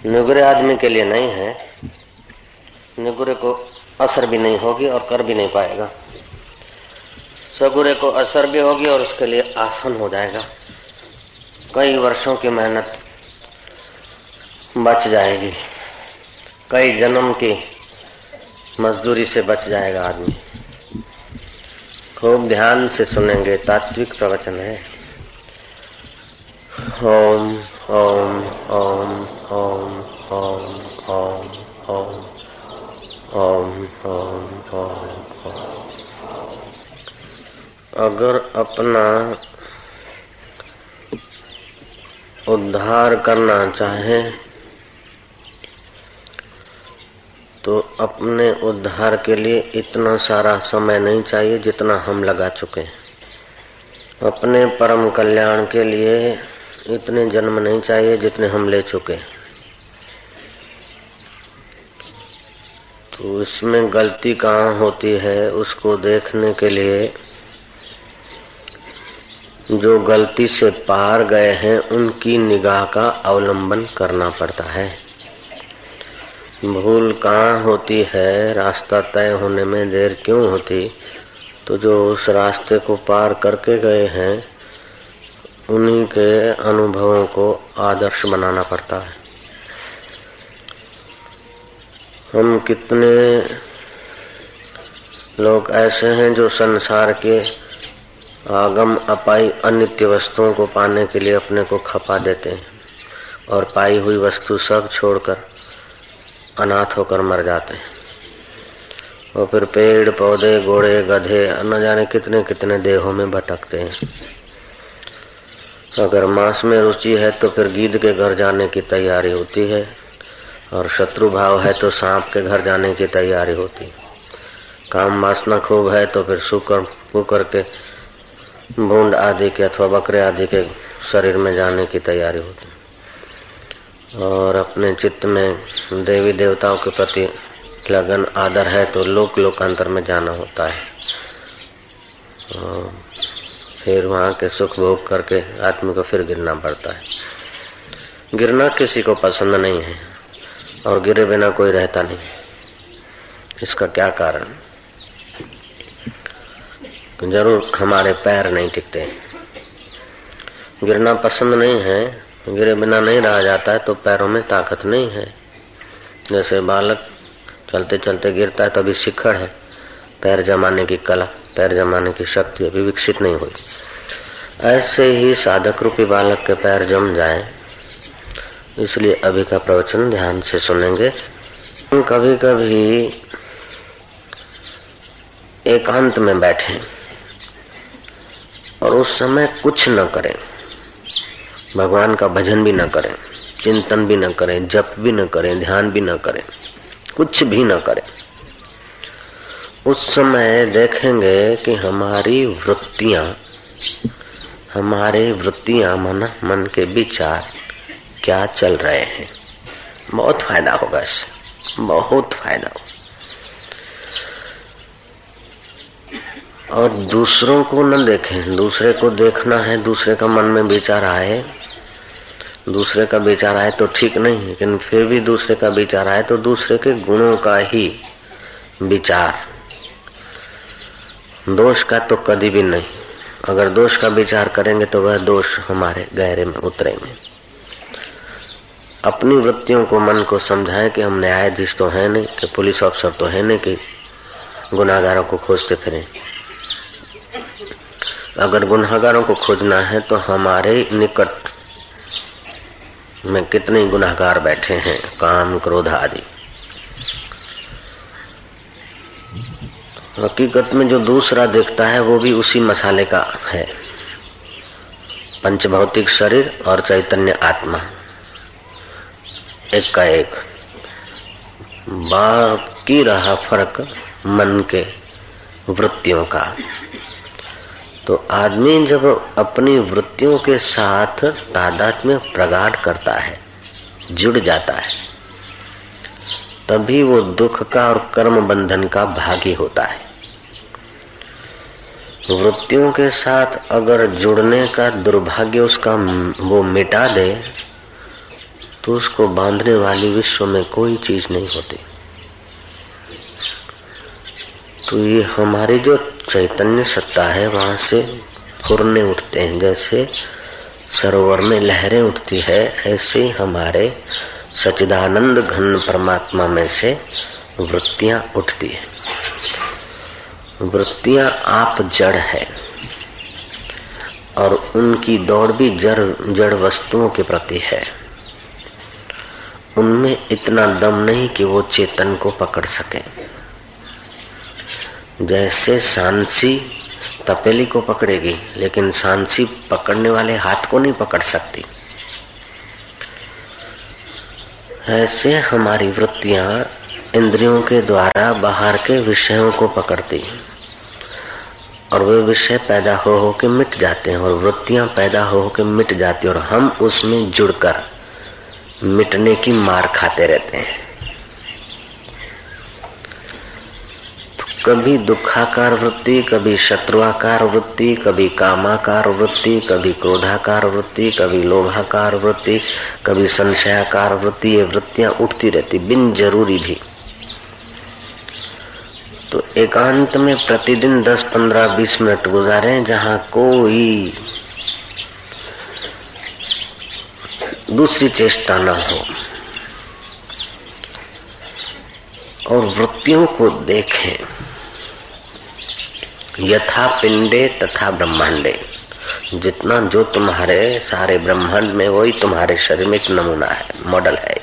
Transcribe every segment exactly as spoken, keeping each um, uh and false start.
निगुरे आदमी के लिए नहीं है। निगुरे को असर भी नहीं होगी और कर भी नहीं पाएगा। सगुरे को असर भी होगी और उसके लिए आसान हो जाएगा। कई वर्षों की मेहनत बच जाएगी, कई जन्म की मजदूरी से बच जाएगा आदमी। खूब ध्यान से सुनेंगे, तात्विक प्रवचन है। ओम ओम ओम ओम ओम ओम ओम ओम ओम ओम। अगर अपना उद्धार करना चाहे तो अपने उद्धार के लिए इतना सारा समय नहीं चाहिए जितना हम लगा चुके हैं। अपने परम कल्याण के लिए इतने जन्म नहीं चाहिए जितने हम ले चुके। तो इसमें गलती कहाँ होती है उसको देखने के लिए जो गलती से पार गए हैं उनकी निगाह का अवलंबन करना पड़ता है। भूल कहाँ होती है, रास्ता तय होने में देर क्यों होती, तो जो उस रास्ते को पार करके गए हैं उन्हीं के अनुभवों को आदर्श बनाना पड़ता है। हम कितने लोग ऐसे हैं जो संसार के आगम अपाई अनित्य वस्तुओं को पाने के लिए अपने को खपा देते हैं और पाई हुई वस्तु सब छोड़कर अनाथ होकर मर जाते हैं और फिर पेड़ पौधे घोड़े गधे न जाने कितने कितने देहों में भटकते हैं। अगर मांस में रुचि है तो फिर गीध के घर जाने की तैयारी होती है और शत्रु भाव है तो सांप के घर जाने की तैयारी होती है। काम वासना खूब है तो फिर सुकर कुकर के भूंड आदि के अथवा बकरे आदि के शरीर में जाने की तैयारी होती है। और अपने चित्त में देवी देवताओं के प्रति लगन आदर है तो लोक लोकांतर में जाना होता है। और फिर वहां के सुख भोग करके आदमी को फिर गिरना पड़ता है। गिरना किसी को पसंद नहीं है और गिरे बिना कोई रहता नहीं। इसका क्या कारण? जरूर हमारे पैर नहीं टिकते। गिरना पसंद नहीं है, गिरे बिना नहीं रहा जाता है तो पैरों में ताकत नहीं है। जैसे बालक चलते चलते गिरता है तभी शिखड़ है, पैर जमाने की कला, पैर जमाने की शक्ति अभी विकसित नहीं हुई। ऐसे ही साधक रूपी बालक के पैर जम जाए, इसलिए अभी का प्रवचन ध्यान से सुनेंगे। कभी कभी एकांत में बैठे और उस समय कुछ न करें, भगवान का भजन भी न करें, चिंतन भी न करें, जप भी न करें, ध्यान भी न करें, कुछ भी न करें। उस समय देखेंगे कि हमारी वृत्तियां हमारे वृत्तियां मन मन के विचार क्या चल रहे हैं। बहुत फायदा होगा इससे, बहुत फायदा होगा। और दूसरों को न देखें, दूसरे को देखना है। दूसरे का मन में विचार आए, दूसरे का विचार आए तो ठीक नहीं, लेकिन फिर भी दूसरे का विचार आए तो दूसरे के गुणों का ही विचार, दोष का तो कभी भी नहीं। अगर दोष का विचार करेंगे तो वह दोष हमारे गहरे में उतरेंगे। अपनी वृत्तियों को, मन को समझाएं कि हम न्यायाधीश तो है नहीं, कि पुलिस अफसर तो है नहीं कि गुनाहगारों को खोजते फिरें। अगर गुनाहगारों को खोजना है तो हमारे निकट में कितने गुनाहगार बैठे हैं, काम क्रोध आदि। हकीकत में जो दूसरा दिखता है वो भी उसी मसाले का है, पंचभौतिक शरीर और चैतन्य आत्मा एक का एक। बाकी रहा फर्क मन के वृत्तियों का। तो आदमी जब अपनी वृत्तियों के साथ तादात्म्य प्रगाढ़ करता है, जुड़ जाता है, तभी वो दुख का और कर्म बंधन का भागी होता है। वृत्तियों के साथ अगर जुड़ने का दुर्भाग्य उसका वो मिटा दे तो उसको बांधने वाली विश्व में कोई चीज नहीं होती। तो ये हमारी जो चैतन्य सत्ता है वहां से फुरने उठते हैं। जैसे सरोवर में लहरें उठती है, ऐसे हमारे सच्चिदानंद घन परमात्मा में से वृत्तियां उठती है। वृत्तियां आप जड़ है और उनकी दौड़ भी जड़ जड़ वस्तुओं के प्रति है। उनमें इतना दम नहीं कि वो चेतन को पकड़ सके। जैसे सांसी तपेली को पकड़ेगी, लेकिन सांसी पकड़ने वाले हाथ को नहीं पकड़ सकती। ऐसे हमारी वृत्तियां इंद्रियों के द्वारा बाहर के विषयों को पकड़ती और वे विषय पैदा हो हो के मिट जाते हैं और वृत्तियां पैदा हो हो के मिट जाती और हम उसमें जुड़कर मिटने की मार खाते रहते हैं। तो कभी दुखाकार वृत्ति, कभी शत्रुआकार वृत्ति, कभी कामाकार वृत्ति, कभी क्रोधाकार वृत्ति, कभी लोभाकार वृत्ति, कभी संशयाकार वृत्ति, ये वृत्तियां उठती रहती बिन जरूरी भी। तो एकांत में प्रतिदिन दस पंद्रह बीस मिनट गुजारें जहां कोई दूसरी चेष्टा न हो और वृत्तियों को देखें। यथा पिंडे तथा ब्रह्मांडे, जितना जो तुम्हारे सारे ब्रह्मांड में वही तुम्हारे शरीर में एक नमूना है, मॉडल है।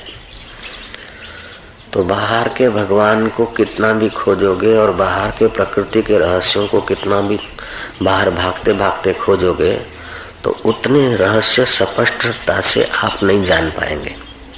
तो बाहर के भगवान को कितना भी खोजोगे और बाहर के प्रकृति के रहस्यों को कितना भी बाहर भागते भागते खोजोगे तो उतने रहस्य स्पष्टता से आप नहीं जान पाएंगे।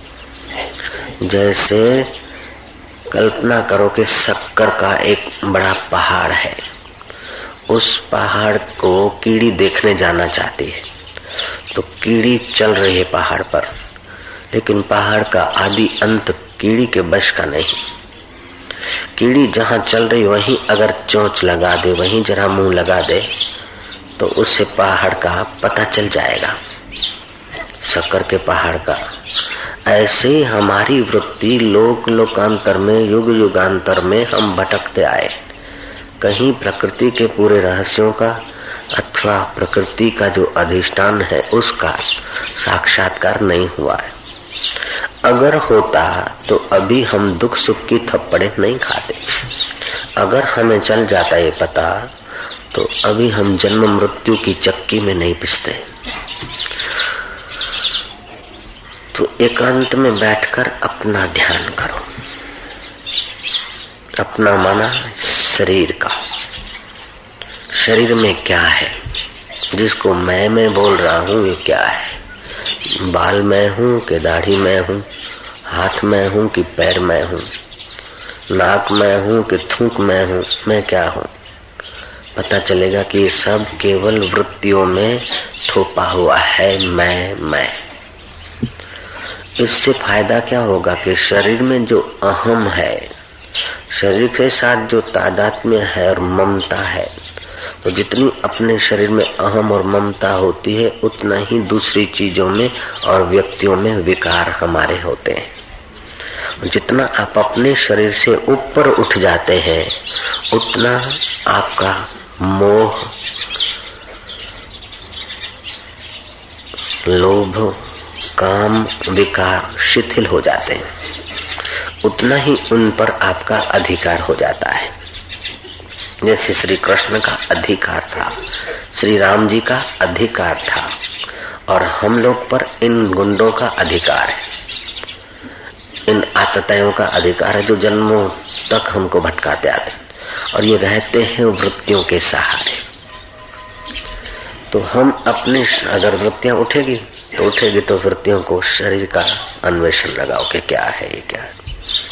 जैसे कल्पना करो कि शक्कर का एक बड़ा पहाड़ है, उस पहाड़ को कीड़ी देखने जाना चाहती है। तो कीड़ी चल रही है पहाड़ पर, लेकिन पहाड़ का आदि अंत कीड़ी के बश का नहीं। कीड़ी जहाँ चल रही वहीं अगर चोंच लगा दे, वहीं जरा मुंह लगा दे तो उससे पहाड़ का पता चल जाएगा, शक्कर के पहाड़ का। ऐसे ही हमारी वृत्ति लोक लोकांतर में, युग युगांतर में हम भटकते आए। कहीं प्रकृति के पूरे रहस्यों का अथवा प्रकृति का जो अधिष्ठान है उसका साक्षात्कार नहीं हुआ है। अगर होता तो अभी हम दुख सुख की थप्पड़े नहीं खाते। अगर हमें चल जाता ये पता तो अभी हम जन्म मृत्यु की चक्की में नहीं पिसते। तो एकांत में बैठकर अपना ध्यान करो, अपना माना शरीर का। शरीर में क्या है जिसको मैं मैं बोल रहा हूँ, ये क्या है? बाल मैं हूँ कि दाढ़ी मैं हूँ, हाथ मैं हूँ कि पैर मैं हूँ, नाक मैं हूँ कि थूक मैं हूँ, मैं क्या हूँ? पता चलेगा कि ये सब केवल वृत्तियों में थोपा हुआ है मैं मैं। इससे फायदा क्या होगा कि शरीर में जो अहम है, शरीर के साथ जो तादात्म्य है और ममता है, तो जितनी अपने शरीर में अहम और ममता होती है उतना ही दूसरी चीजों में और व्यक्तियों में विकार हमारे होते हैं। जितना आप अपने शरीर से ऊपर उठ जाते हैं उतना आपका मोह, लोभ, काम, विकार शिथिल हो जाते हैं, उतना ही उन पर आपका अधिकार हो जाता है। जैसे श्री कृष्ण का अधिकार था, श्री राम जी का अधिकार था, और हम लोग पर इन गुंडों का अधिकार है, इन आतताइयों का अधिकार है जो जन्मों तक हमको भटकाते आते, और ये रहते हैं वृत्तियों के सहारे। तो हम अपने, अगर वृत्तियां उठेगी तो उठेगी तो वृत्तियों को शरीर का अन्वेषण लगाओ कि क्या है, ये क्या है।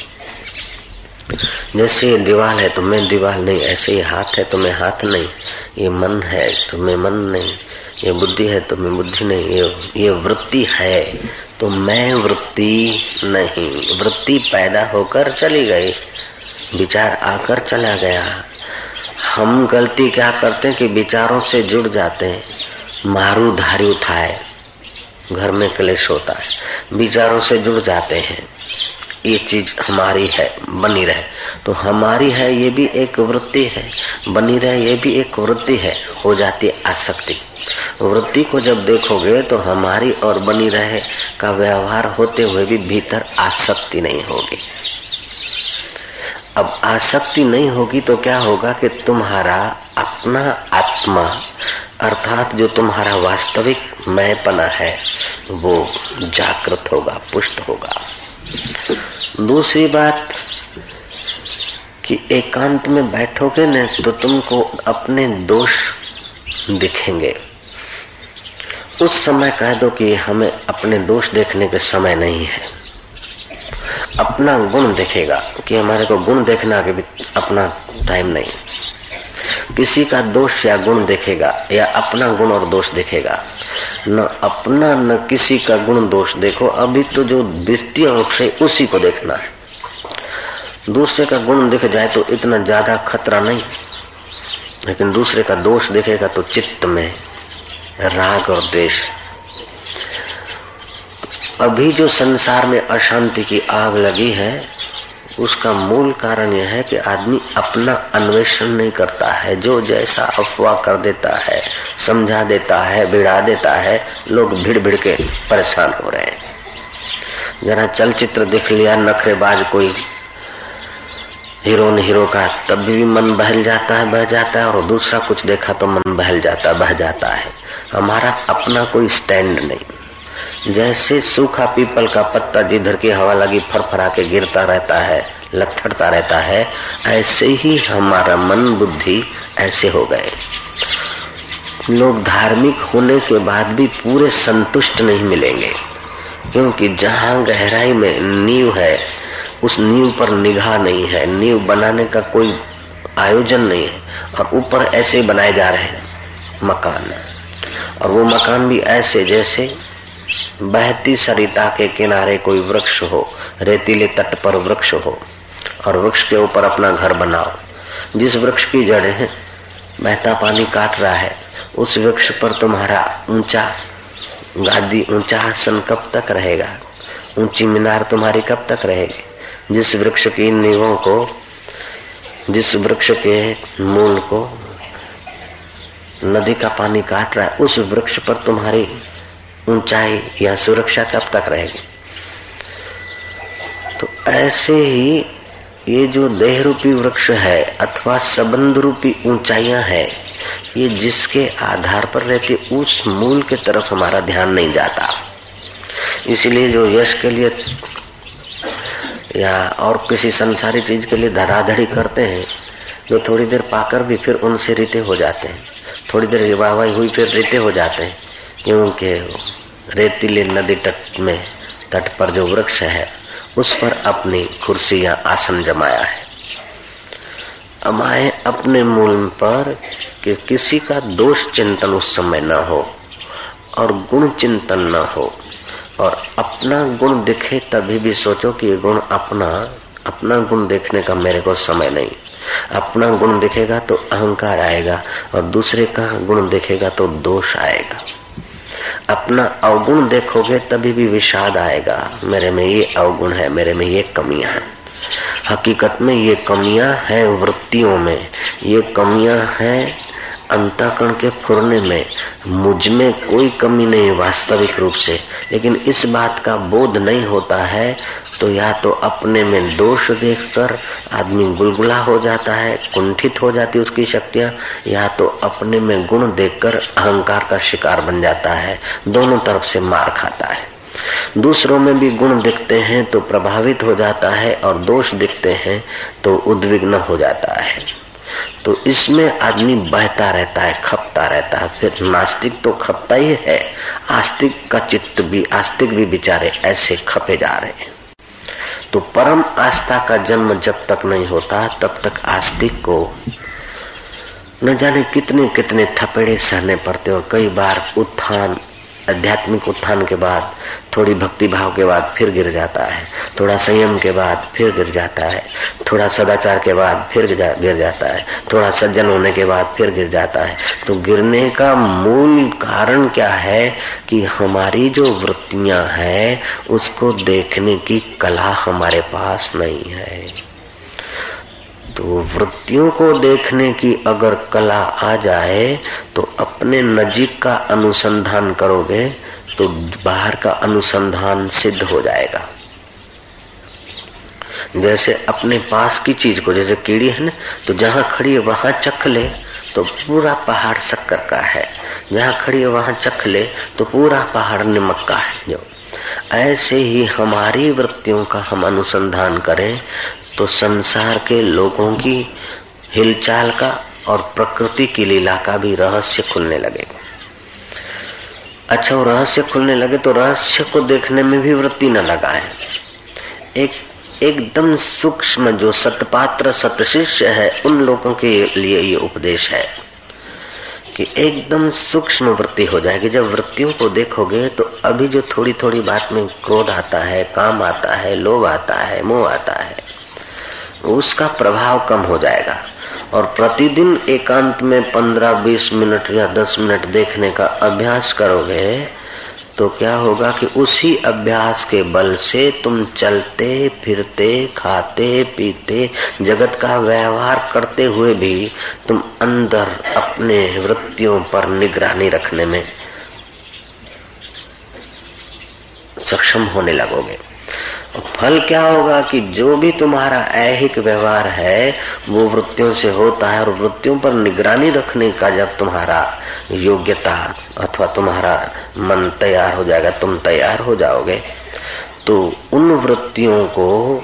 जैसे ये दीवार है तो मैं दीवार नहीं, ऐसे ये हाथ है तो मैं हाथ नहीं, ये मन है तो मैं मन नहीं, ये बुद्धि है तो मैं बुद्धि नहीं, ये ये वृत्ति है तो मैं वृत्ति नहीं। वृत्ति पैदा होकर चली गई, विचार आकर चला गया। हम गलती क्या करते हैं कि विचारों से जुड़ जाते हैं, मारू धारी उठाए, घर में क्लेश होता है, विचारों से जुड़ जाते हैं, ये चीज हमारी है, बनी रहे। तो हमारी है ये भी एक वृत्ति है, बनी रहे ये भी एक वृत्ति है, हो जाती है आसक्ति। वृत्ति को जब देखोगे तो हमारी और बनी रहे का व्यवहार होते हुए भी भीतर आसक्ति नहीं होगी। अब आसक्ति नहीं होगी तो क्या होगा कि तुम्हारा अपना आत्मा अर्थात जो तुम्हारा वास्तविक मैंपना है वो जागृत होगा, पुष्ट होगा। दूसरी बात कि एकांत में बैठोगे न तो तुमको अपने दोष दिखेंगे। उस समय कह दो कि हमें अपने दोष देखने के समय नहीं है, अपना गुण दिखेगा कि हमारे को गुण देखना के भी अपना टाइम नहीं। किसी का दोष या गुण देखेगा या अपना गुण और दोष देखेगा, न अपना न किसी का गुण दोष देखो। अभी तो जो दृष्टि अंश है उसी को देखना है। दूसरे का गुण दिख जाए तो इतना ज्यादा खतरा नहीं, लेकिन दूसरे का दोष दिखेगा तो चित्त में राग और द्वेष। अभी जो संसार में अशांति की आग लगी है उसका मूल कारण यह है कि आदमी अपना अन्वेषण नहीं करता है। जो जैसा अफवाह कर देता है, समझा देता है, भिड़ा देता है, लोग भिड़ भिड़ के परेशान हो रहे हैं। जरा चलचित्र देख लिया नखरेबाज कोई हीरो न हीरो का, तब भी मन बहल जाता है, बह जाता है, और दूसरा कुछ देखा तो मन बहल जाता, बह जाता है। हमारा अपना कोई स्टैंड नहीं। जैसे सूखा पीपल का पत्ता जिधर की हवा लगी फरफरा के गिरता रहता है, लथड़ता रहता है, ऐसे ही हमारा मन बुद्धि ऐसे हो गए। लोग धार्मिक होने के बाद भी पूरे संतुष्ट नहीं मिलेंगे, क्योंकि जहाँ गहराई में नींव है उस नींव पर निगाह नहीं है, नींव बनाने का कोई आयोजन नहीं है, और ऊपर ऐसे बनाए जा रहे हैं मकान। और वो मकान भी ऐसे जैसे बहती सरिता के किनारे कोई वृक्ष हो, रेतीले तट पर वृक्ष हो, और वृक्ष के ऊपर अपना घर बनाओ। जिस वृक्ष की जड़ें बहता पानी काट रहा है, उस वृक्ष पर तुम्हारा ऊंचा गादी, ऊंचा आसन कब तक रहेगा? ऊंची मीनार तुम्हारी कब तक रहेगी? जिस वृक्ष की नींवों को, जिस वृक्ष के मूल को नदी का पानी काट रहा है, उस वृक्ष पर तुम्हारी ऊंचाई या सुरक्षा कब तक रहेगी? तो ऐसे ही ये जो देह रूपी वृक्ष है अथवा संबंध रूपी ऊंचाइयां है, ये जिसके आधार पर रहती, उस मूल के तरफ हमारा ध्यान नहीं जाता। इसीलिए जो यश के लिए या और किसी संसारी चीज के लिए धड़ाधड़ी करते हैं, जो थोड़ी देर पाकर भी फिर उनसे रीते हो जाते हैं, थोड़ी देर वाहवाही हुई फिर रीते हो जाते हैं, क्योंकि रेतीले नदी तट में तट पर जो वृक्ष है उस पर अपनी कुर्सी या आसन जमाया है। अमाए अपने मूल पर कि किसी का दोष चिंतन उस समय न हो और गुण चिंतन न हो, और अपना गुण दिखे तभी भी सोचो कि ये गुण अपना अपना गुण देखने का मेरे को समय नहीं। अपना गुण दिखेगा तो अहंकार आएगा, और दूसरे का गुण दिखेगा तो दोष आएगा। अपना अवगुण देखोगे तभी भी विषाद आएगा, मेरे में ये अवगुण है, मेरे में ये कमियां हैं। हकीकत में ये कमियां हैं वृत्तियों में, ये कमियां हैं अंतःकरण के फुरने में। मुझ में कोई कमी नहीं वास्तविक रूप से, लेकिन इस बात का बोध नहीं होता है, तो या तो अपने में दोष देखकर आदमी गुलगुला हो जाता है, कुंठित हो जाती उसकी शक्तियां, या तो अपने में गुण देखकर अहंकार का शिकार बन जाता है। दोनों तरफ से मार खाता है। दूसरों में भी गुण दिखते हैं तो प्रभावित हो जाता है, और दोष दिखते हैं तो उद्विग्न हो जाता है। तो इसमें आदमी बहता रहता है, खपता रहता है। फिर नास्तिक तो खपता ही है, आस्तिक का चित्त भी, आस्तिक भी बेचारे ऐसे खपे जा रहे हैं। तो परम आस्था का जन्म जब तक नहीं होता तब तक आस्तिक को न जाने कितने कितने थपेड़े सहने पड़ते, और कई बार उत्थान, आध्यात्मिक उत्थान के बाद थोड़ी भक्ति भाव के बाद फिर गिर जाता है, थोड़ा संयम के बाद फिर गिर जाता है, थोड़ा सदाचार के बाद फिर गिर जाता है, थोड़ा सज्जन होने के बाद फिर गिर जाता है। तो गिरने का मूल कारण क्या है कि हमारी जो वृत्तियां हैं उसको देखने की कला हमारे पास नहीं है। तो वृत्तियों को देखने की अगर कला आ जाए तो अपने नजीक का अनुसंधान करोगे तो बाहर का अनुसंधान सिद्ध हो जाएगा। जैसे अपने पास की चीज को, जैसे कीड़ी है ना, तो जहां खड़ी है वहां चख ले तो पूरा पहाड़ शक्कर का है, जहां खड़ी है वहां चख ले तो पूरा पहाड़ नमक का है। जो ऐसे ही हमारी वृत्तियों का हम अनुसंधान करें तो संसार के लोगों की हिलचाल का और प्रकृति की लीला का भी रहस्य खुलने लगेगा। अच्छा, वो रहस्य खुलने लगे तो रहस्य को देखने में भी वृत्ति न लगाए। एक एकदम सूक्ष्म जो सतपात्र सतशिष्य है उन लोगों के लिए ये उपदेश है कि एकदम सूक्ष्म वृत्ति हो जाएगी। जब वृत्तियों को देखोगे तो अभी जो थोड़ी थोड़ी बात में क्रोध आता है, काम आता है, लोभ आता है, मोह आता है, उसका प्रभाव कम हो जाएगा। और प्रतिदिन एकांत में पंद्रह बीस मिनट या दस मिनट देखने का अभ्यास करोगे तो क्या होगा कि उसी अभ्यास के बल से तुम चलते फिरते खाते पीते जगत का व्यवहार करते हुए भी तुम अंदर अपने वृत्तियों पर निगरानी रखने में सक्षम होने लगोगे। फल क्या होगा कि जो भी तुम्हारा ऐहिक व्यवहार है वो वृत्तियों से होता है, और वृत्तियों पर निगरानी रखने का जब तुम्हारा योग्यता अथवा तुम्हारा मन तैयार हो जाएगा, तुम तैयार हो जाओगे, तो उन वृत्तियों को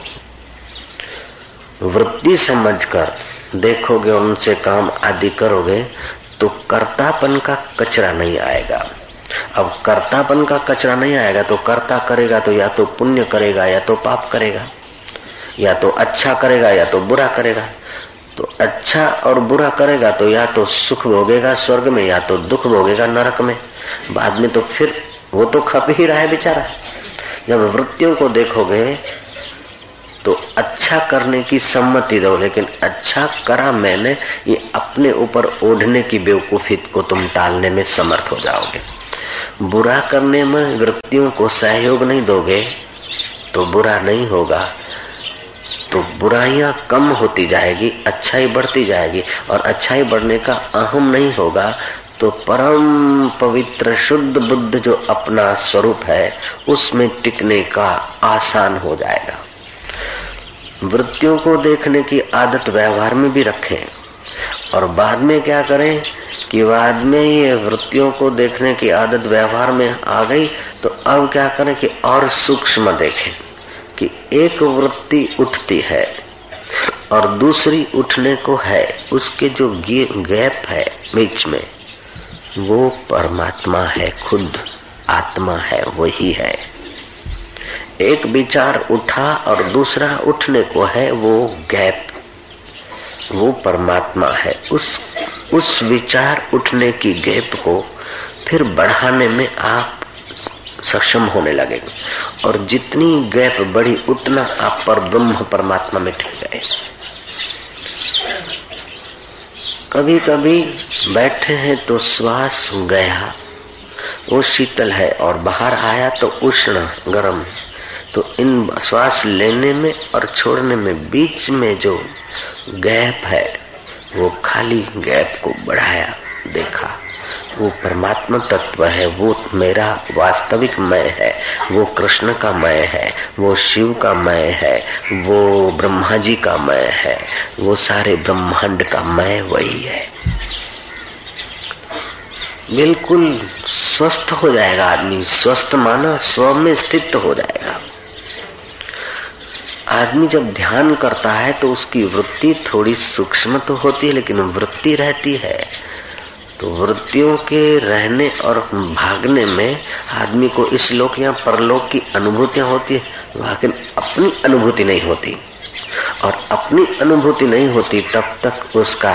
वृत्ति समझकर देखोगे, उनसे काम आदि करोगे तो कर्तापन का कचरा नहीं आएगा। अब कर्तापन का कचरा नहीं आएगा तो कर्ता करेगा तो या तो पुण्य करेगा या तो पाप करेगा, या तो अच्छा करेगा या तो बुरा करेगा। तो अच्छा और बुरा करेगा तो या तो सुख भोगेगा स्वर्ग में या तो दुख भोगेगा नरक में। बाद में तो फिर वो तो खप ही रहा है बेचारा। जब वृत्तियों को देखोगे तो अच्छा करने की सम्मति दो, लेकिन अच्छा करा मैंने ये अपने ऊपर ओढ़ने की बेवकूफी को तुम टालने में समर्थ हो जाओगे। बुरा करने में वृत्तियों को सहयोग नहीं दोगे तो बुरा नहीं होगा, तो बुराइयां कम होती जाएगी, अच्छाई बढ़ती जाएगी, और अच्छाई बढ़ने का अहम नहीं होगा तो परम पवित्र शुद्ध बुद्ध जो अपना स्वरूप है उसमें टिकने का आसान हो जाएगा। वृत्तियों को देखने की आदत व्यवहार में भी रखें, और बाद में क्या करें कि बाद में ये वृत्तियों को देखने की आदत व्यवहार में आ गई तो अब क्या करें कि और सूक्ष्म देखें कि एक वृत्ति उठती है और दूसरी उठने को है, उसके जो गैप है बीच में वो परमात्मा है, खुद आत्मा है, वही है। एक विचार उठा और दूसरा उठने को है, वो गैप वो परमात्मा है। उस उस विचार उठने की गैप को फिर बढ़ाने में आप सक्षम होने लगेंगे, और जितनी गैप बढ़ी उतना आप पर ब्रह्म परमात्मा में टिक गए। कभी कभी बैठे हैं तो श्वास गया, वो शीतल है, और बाहर आया तो उष्ण गर्म। तो इन श्वास लेने में और छोड़ने में बीच में जो गैप है वो खाली गैप को बढ़ाया, देखा वो परमात्मा तत्व है, वो मेरा वास्तविक मैं है, वो कृष्ण का मैं है, वो शिव का मैं है, वो ब्रह्मा जी का मैं है, वो सारे ब्रह्मांड का मैं वही है। बिल्कुल स्वस्थ हो जाएगा आदमी। स्वस्थ माना स्व में स्थित हो जाएगा। आदमी जब ध्यान करता है तो उसकी वृत्ति थोड़ी सूक्ष्म तो होती है लेकिन वृत्ति रहती है। तो वृत्तियों के रहने और भागने में आदमी को इस लोक या परलोक की अनुभूतियां होती है, लेकिन अपनी अनुभूति नहीं होती, और अपनी अनुभूति नहीं होती तब तक उसका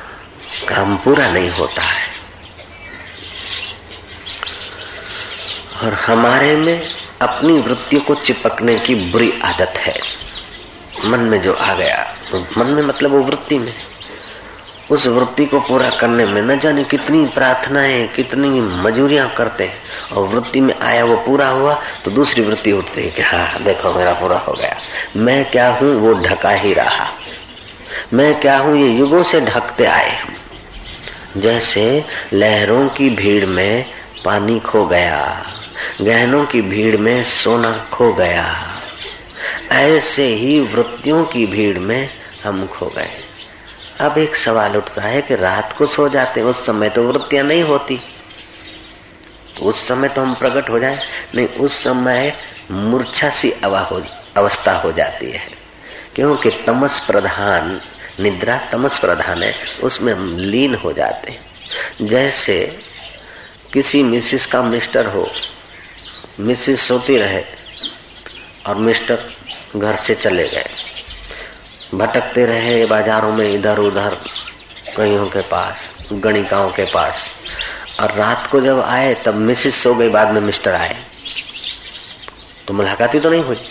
काम पूरा नहीं होता है। और हमारे में अपनी वृत्तियों को चिपकने की बुरी आदत है। मन में जो आ गया, तो मन में मतलब वो वृत्ति में, उस वृत्ति को पूरा करने में न जाने कितनी प्रार्थनाएं, कितनी मजूरियां करते हैं, और वृत्ति में आया वो पूरा हुआ तो दूसरी वृत्ति उठती है कि हाँ देखो मेरा पूरा हो गया। मैं क्या हूँ वो ढका ही रहा, मैं क्या हूँ ये युगों से ढकते आए हम। जैसे लहरों की भीड़ में पानी खो गया, गहनों की भीड़ में सोना खो गया, ऐसे ही वृत्तियों की भीड़ में हम खो गए। अब एक सवाल उठता है कि रात को सो जाते, उस समय तो वृत्तियां नहीं होती, तो उस समय तो हम प्रकट हो जाए नहीं, उस समय मूर्छा सी अवस्था हो जाती है, क्योंकि तमस प्रधान निद्रा तमस प्रधान है, उसमें हम लीन हो जाते हैं। जैसे किसी मिसिस का मिस्टर हो, मिसिस सोती रहे और मिस्टर घर से चले गए, भटकते रहे बाजारों में इधर उधर, कईयों के पास, गणिकाओं के पास, और रात को जब आए तब मिसिस सो गई, बाद में मिस्टर आए, तो मुलाकाती तो नहीं हुई।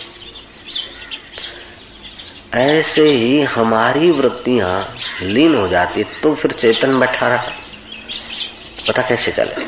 ऐसे ही हमारी वृत्तियां लीन हो जाती, तो फिर चेतन बैठा रहा, पता कैसे चले?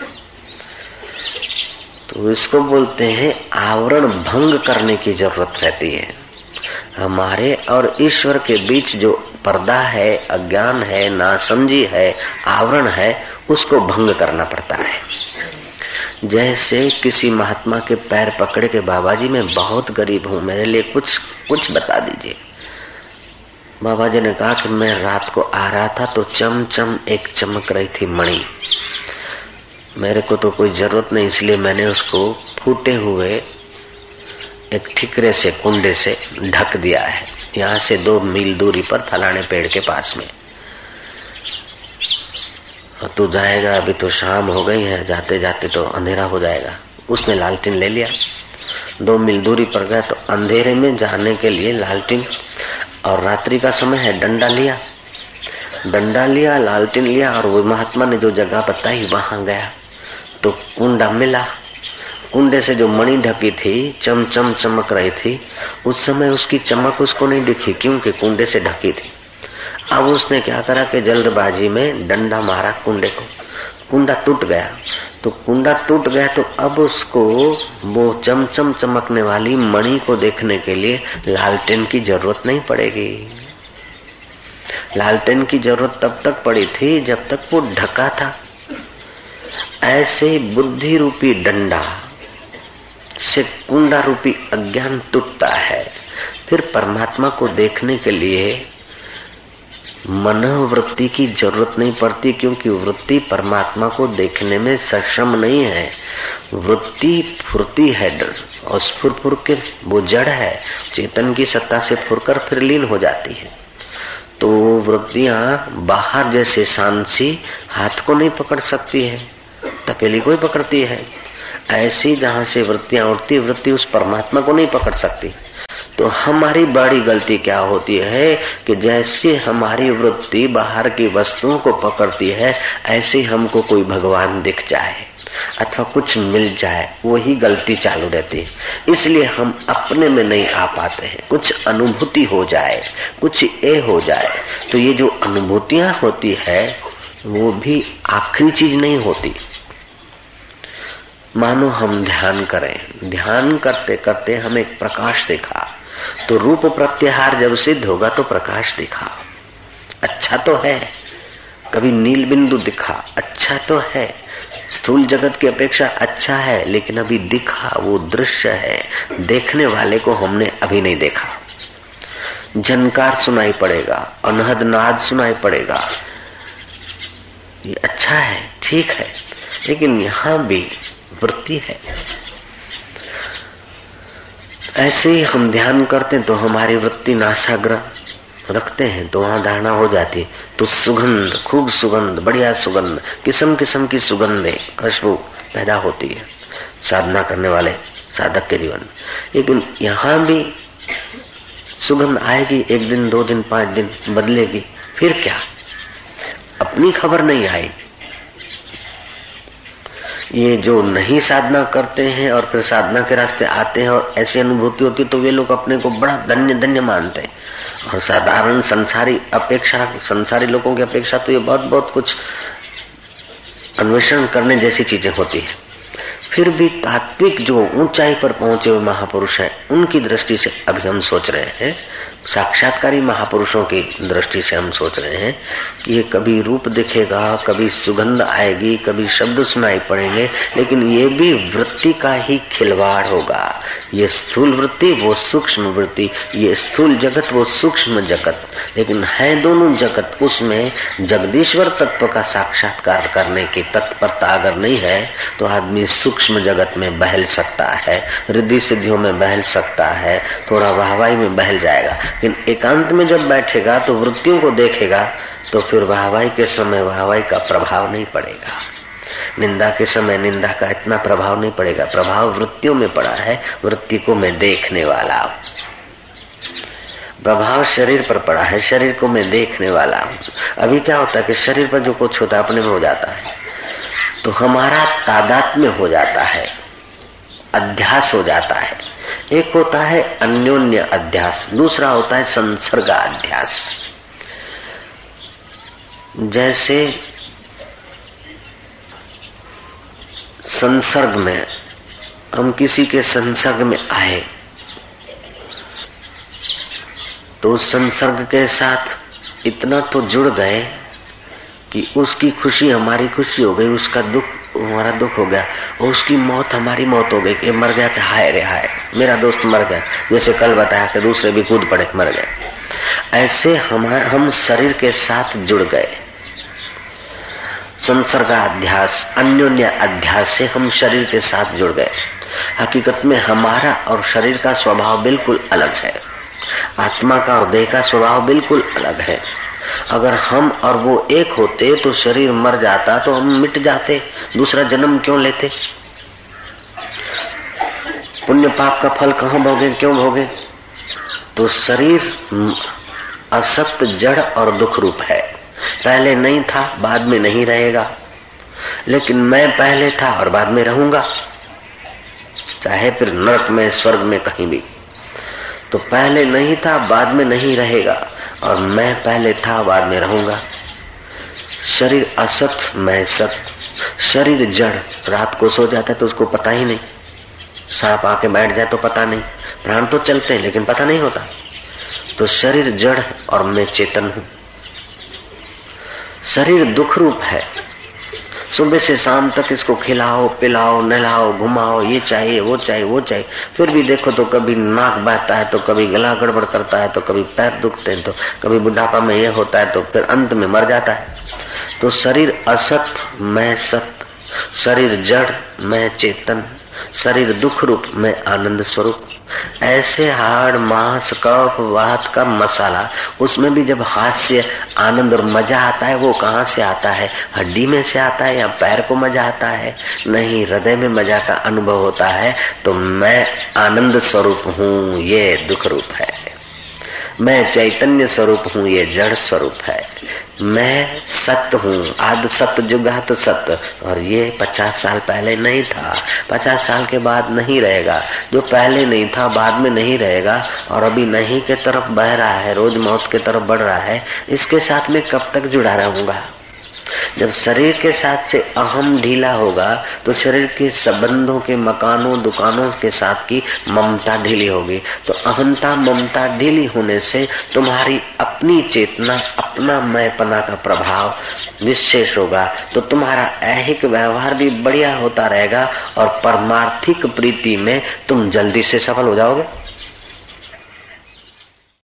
तो इसको बोलते हैं आवरण भंग करने की जरूरत रहती है। हमारे और ईश्वर के बीच जो पर्दा है, अज्ञान है, नासमझी है, आवरण है, उसको भंग करना पड़ता है। जैसे किसी महात्मा के पैर पकड़े के बाबा जी मैं बहुत गरीब हूँ, मेरे लिए कुछ कुछ बता दीजिए। बाबा जी ने कहा कि मैं रात को आ रहा था तो चम चम एक चमक रही थी मणि, मेरे को तो कोई जरूरत नहीं, इसलिए मैंने उसको फूटे हुए एक ठिकरे से, कुंडे से ढक दिया है, यहाँ से दो मील दूरी पर फलाने पेड़ के पास में। तू जाएगा, अभी तो शाम हो गई है, जाते जाते तो अंधेरा हो जाएगा। उसने लालटेन ले लिया, दो मील दूरी पर गया तो अंधेरे में जाने के लिए लालटेन, और रात्रि का समय है, डंडा लिया, डंडा लिया, लालटेन लिया, और वो महात्मा ने जो जगह बताई वहां गया तो कुंडा मिला। कुंडे से जो मणि ढकी थी, चम चम चमक रही थी, उस समय उसकी चमक उसको नहीं दिखी, क्योंकि कुंडे से ढकी थी। अब उसने क्या करा कि जल्दबाजी में डंडा मारा कुंडे को, कुंडा टूट गया। तो कुंडा टूट गया तो अब उसको वो चमचम चमकने वाली मणि को देखने के लिए लालटेन की जरूरत नहीं पड़ेगी। लालटेन की जरूरत तब तक पड़ी थी जब तक वो ढका था। ऐसे बुद्धि रूपी डंडा से कुंडा रूपी अज्ञान टूटता है। फिर परमात्मा को देखने के लिए मनोवृत्ति की जरूरत नहीं पड़ती, क्योंकि वृत्ति परमात्मा को देखने में सक्षम नहीं है। वृत्ति फुर्ती है और फुर फुर के वो जड़ है, चेतन की सत्ता से फुरकर फिर लीन हो जाती है। तो वृत्तियां बाहर जैसे सांसी हाथ को नहीं पकड़ सकती है, तपेली को ही पकड़ती है, ऐसी जहां से वृत्तियां उठती, वृत्ति उस परमात्मा को नहीं पकड़ सकती। तो हमारी बड़ी गलती क्या होती है कि जैसे हमारी वृत्ति बाहर की वस्तुओं को पकड़ती है, ऐसे हमको कोई भगवान दिख जाए अथवा कुछ मिल जाए, वही गलती चालू रहती है। इसलिए हम अपने में नहीं आ पाते हैं। कुछ अनुभूति हो जाए, कुछ ए हो जाए, तो ये जो अनुभूतियां होती है वो भी आखिरी चीज नहीं होती। मानो हम ध्यान करें, ध्यान करते करते हम एक प्रकाश देखा, तो रूप प्रत्याहार जब सिद्ध होगा तो प्रकाश दिखा, अच्छा तो है। कभी नील बिंदु दिखा, अच्छा तो है, स्थूल जगत की अपेक्षा अच्छा है, लेकिन अभी दिखा, वो दृश्य है, देखने वाले को हमने अभी नहीं देखा। झनकार सुनाई पड़ेगा, अनहद नाद सुनाई पड़ेगा, ये अच्छा है, ठीक है, लेकिन यहाँ भी वृत्ति है। ऐसे ही हम ध्यान करते हैं तो हमारी वृत्ति नासाग्र रखते हैं, तो वहां धारणा हो जाती है, तो सुगंध, खूब सुगंध, बढ़िया सुगंध, किस्म किस्म की सुगंधें, खुशबू पैदा होती है साधना करने वाले साधक के जीवन। लेकिन यहाँ भी सुगंध आएगी, एक दिन, दो दिन, पांच दिन बदलेगी, फिर क्या, अपनी खबर नहीं आएगी। ये जो नहीं साधना करते हैं और फिर साधना के रास्ते आते हैं और ऐसी अनुभूति होती है तो वे लोग अपने को बड़ा धन्य धन्य मानते हैं। और साधारण संसारी अपेक्षा संसारी लोगों की अपेक्षा तो ये बहुत बहुत कुछ अन्वेषण करने जैसी चीजें होती है। फिर भी तात्विक जो ऊंचाई पर पहुंचे हुए महापुरुष हैं उनकी दृष्टि से अभी हम सोच रहे हैं, साक्षात्कारी महापुरुषों की दृष्टि से हम सोच रहे हैं कि ये कभी रूप दिखेगा, कभी सुगंध आएगी, कभी शब्द सुनाई पड़ेंगे, लेकिन ये भी वृत्ति का ही खिलवाड़ होगा। ये स्थूल वृत्ति वो सूक्ष्म वृत्ति, ये स्थूल जगत वो सूक्ष्म जगत, लेकिन है दोनों जगत। उसमें जगदीश्वर तत्व का साक्षात्कार करने की तत्परता अगर नहीं है तो आदमी सूक्ष्म जगत में बहल सकता है, रिद्धि सिद्धियों में बहल सकता है, थोड़ा वाहवाही में बहल जाएगा। लेकिन एकांत में जब बैठेगा तो वृत्तियों को देखेगा तो फिर वाहवाही के समय वाहवाही का प्रभाव नहीं पड़ेगा, निंदा के समय निंदा का इतना प्रभाव नहीं पड़ेगा। प्रभाव वृत्तियों में पड़ा है, वृत्ति को मैं देखने वाला। प्रभाव शरीर पर पड़ा है, शरीर को मैं देखने वाला। अभी क्या होता है कि शरीर पर जो कुछ होता है अपने में हो जाता है तो हमारा तादात्म्य हो जाता है, अध्यास हो जाता है। एक होता है अन्योन्य अध्यास, दूसरा होता है संसर्ग अध्यास। जैसे संसर्ग में हम किसी के संसर्ग में आए तो उस संसर्ग के साथ इतना तो जुड़ गए कि उसकी खुशी हमारी खुशी हो गई, उसका दुख हमारा दुख हो गया, और उसकी मौत हमारी मौत हो गई कि मर गया कि हाय रे हाय मेरा दोस्त मर गया। जैसे कल बताया कि दूसरे भी कूद पड़े मर गए। ऐसे हम हम शरीर के साथ जुड़ गए। संसर्गाध्यास अन्योन्य अध्यास से हम शरीर के साथ जुड़ गए। हकीकत में हमारा और शरीर का स्वभाव बिल्कुल अलग है, आत्मा का और देह का स्वभाव बिल्कुल अलग है। अगर हम और वो एक होते तो शरीर मर जाता तो हम मिट जाते, दूसरा जन्म क्यों लेते? पुण्य पाप का फल कहाँ भोगे, क्यों भोगे? तो शरीर असत जड़ और दुख रूप है। पहले नहीं था, बाद में नहीं रहेगा, लेकिन मैं पहले था और बाद में रहूंगा, चाहे फिर नरक में स्वर्ग में कहीं भी। तो पहले नहीं था, बाद में नहीं रहेगा, और मैं पहले था बाद में रहूंगा। शरीर असत, मैं सत। शरीर जड़, रात को सो जाता है तो उसको पता ही नहीं, सांप आके बैठ जाए तो पता नहीं, प्राण तो चलते हैं लेकिन पता नहीं होता। तो शरीर जड़ और मैं चेतन हूं। शरीर दुख रूप है, सुबह से शाम तक इसको खिलाओ पिलाओ नहलाओ घुमाओ, ये चाहिए वो चाहिए वो चाहिए, फिर भी देखो तो कभी नाक बहता है तो कभी गला गड़बड़ करता है तो कभी पैर दुखते हैं तो कभी बुढ़ापा में ये होता है तो फिर अंत में मर जाता है। तो शरीर असत, मैं सत। शरीर जड़, मैं चेतन। शरीर दुख रूप, मैं आनंद स्वरूप। ऐसे हाड़ मांस कफ वात का मसाला, उसमें भी जब हास्य आनंद और मजा आता है वो कहाँ से आता है? हड्डी में से आता है या पैर को मजा आता है? नहीं, हृदय में मजा का अनुभव होता है। तो मैं आनंद स्वरूप हूँ, ये दुख रूप है। मैं चैतन्य स्वरूप हूँ, ये जड़ स्वरूप है। मैं सत्य हूँ, आद सत्य जुगात सत्य, और ये पचास साल पहले नहीं था, पचास साल के बाद नहीं रहेगा। जो पहले नहीं था बाद में नहीं रहेगा, और अभी नहीं के तरफ बह रहा है, रोज मौत के तरफ बढ़ रहा है, इसके साथ में कब तक जुड़ा रहूंगा? जब शरीर के साथ से अहम ढीला होगा तो शरीर के संबंधों के मकानों दुकानों के साथ की ममता ढीली होगी। तो अहंता ममता ढीली होने से तुम्हारी अपनी चेतना अपना मैंपना का प्रभाव विशेष होगा। तो तुम्हारा ऐहिक व्यवहार भी बढ़िया होता रहेगा और परमार्थिक प्रीति में तुम जल्दी से सफल हो जाओगे।